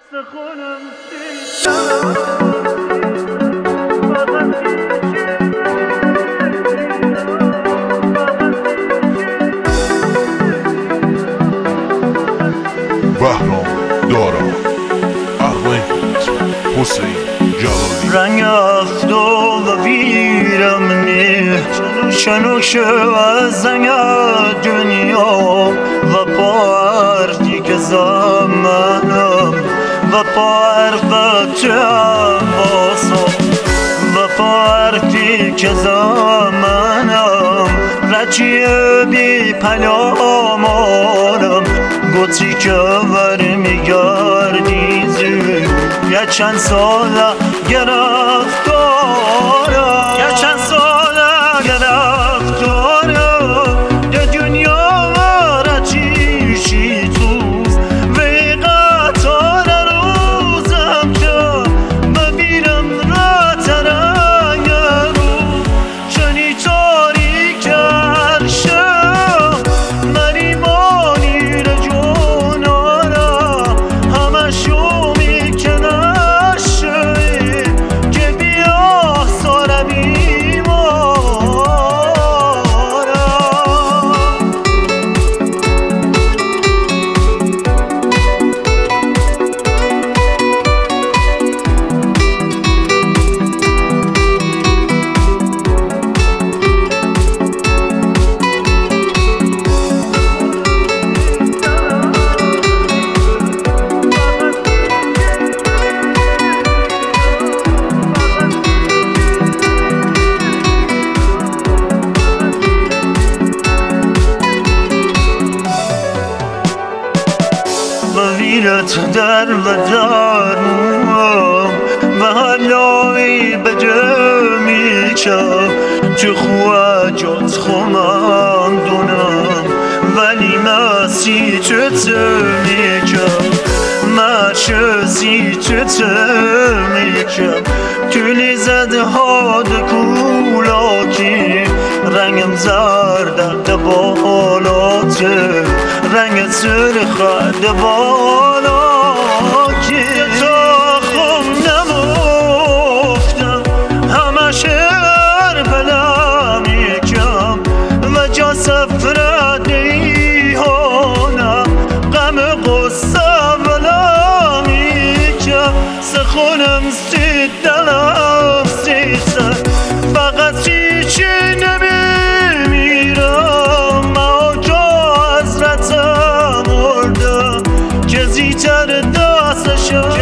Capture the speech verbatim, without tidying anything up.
بهرام دارا احمد حسین جلالی رنگ افتاد و ویرم نیست شنوش از زنگ دنیا و پارتی که زمانم و پارفتم باسم و پارتی که زمانم رچیه بی پلامانم گوتی که برمیگردی زیر یه چند ساله گرفتارم یه چند ساله گرفتارم ده دنیا رچیشی توز وی قطار روزم که ببیرم را ترنگ رو چنی تاریک هرشم مریمانی رجونارا همه شو میکنه شوی که بیا سارا بیمارا بویرت در و دارم و حلایی بده میچم تو خواجات خمم دونم ولی مسی تو میکم مشسی تو میکم تولی زده ها دکولاکی رنگم زرد دبالاته رنگ سرخ دبالاکی تا خم نمفتم همه شهر بلا میکم و جا سفر دیهانم غم قصه بلا میکم سخونم سی دلم سیسه فقط هیچی نمیمیرم ما جا حضرتم مردم که زیتر دستشم